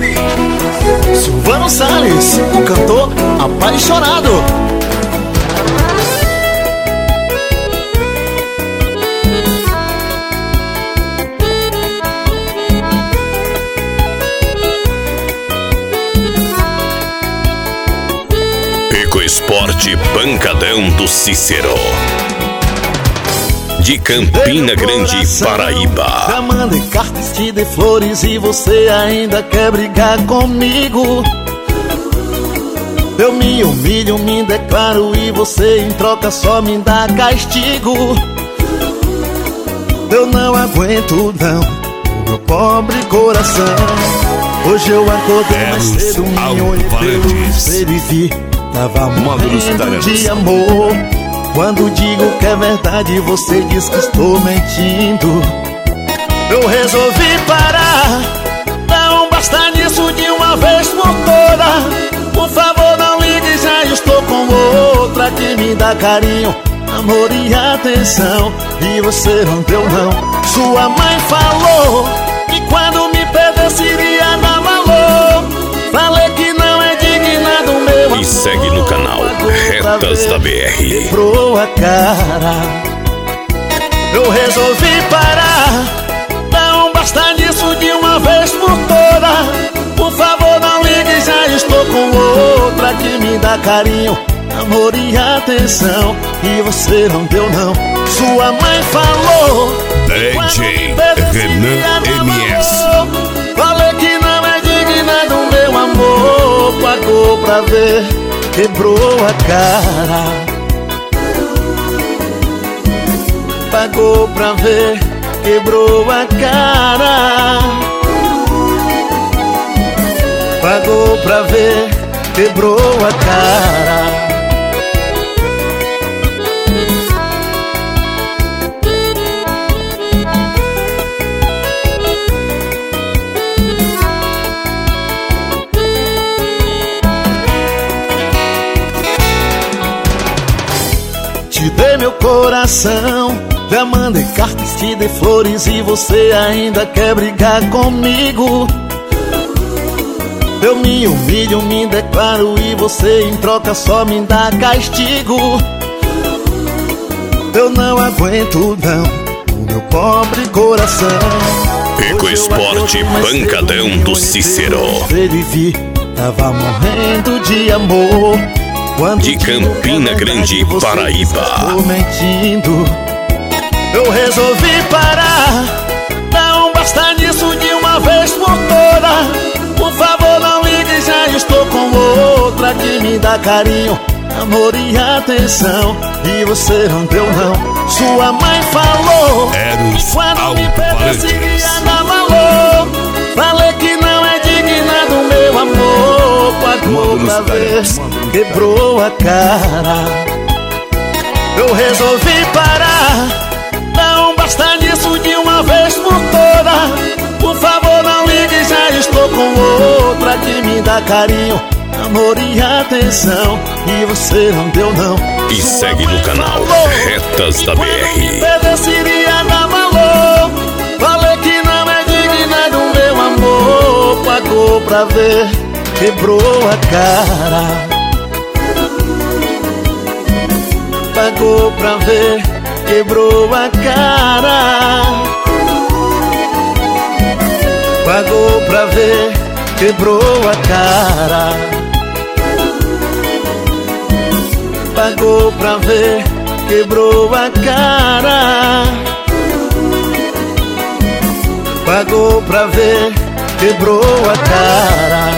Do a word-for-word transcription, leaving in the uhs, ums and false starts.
Silvano Salles, o cantor apaixonado. Ecoesporte Pancadão do Cícero, de Campina Grande, Paraíba. Já mandei cartas, te dei flores e você ainda quer brigar comigo. Eu me humilho, me declaro e você em troca só me dá castigo. Eu não aguento não, o meu pobre coração. Hoje eu acordei mais cedo, me olhei pelo espelho e vi, tava morrendo de amor. Quando digo que é verdade, você diz que estou mentindo. Eu resolvi parar, não basta nisso de uma vez por toda. Por favor não ligue, já estou com outra que me dá carinho, amor e atenção, e você não deu não. Sua mãe falou que quando me perdesse iria dar valor. Falei que não é digna do meu amor. E segue no canal Retas da B R. Quebrou a cara. Eu resolvi parar, não basta nisso de uma vez por toda. Por favor não ligue, já estou com outra que me dá carinho, amor e atenção, e você não deu não. Sua mãe falou D J Renan M S. Falei que não é digna do meu amor. Pagou pra ver, quebrou a cara. Pagou pra ver, quebrou a cara. Pagou pra ver, quebrou a cara. Te dei meu coração, já mandei cartas, te dei flores e você ainda quer brigar comigo. Eu me humilho, me declaro e você em troca só me dá castigo. Eu não aguento não, o meu pobre coração. Ecoesporte Pancadão do Cícero, vi, tava morrendo de amor. Quando de Campina Grande, Paraíba. Estou mentindo. Eu resolvi parar, não basta nisso de uma vez por toda. Por favor não ligue, já estou com outra que me dá carinho, amor e atenção, e você não deu não. Sua mãe falou que quando me perdesse iria dar valor. Falei que não é digna do meu amor. Pagou pra ver, quebrou a cara. Eu resolvi parar, não basta nisso de uma vez por toda. Por favor não ligue, já estou com outra que me dá carinho, amor e atenção, e você não deu não. E Sua segue no canal Retas da B R. Pedeceria dar valor. Falei que não é digna do meu amor. Pagou pra ver, quebrou a cara. Pagou pra ver, quebrou a cara. Pagou pra ver, quebrou a cara. Pagou pra ver, quebrou a cara. Pagou pra ver, quebrou a cara.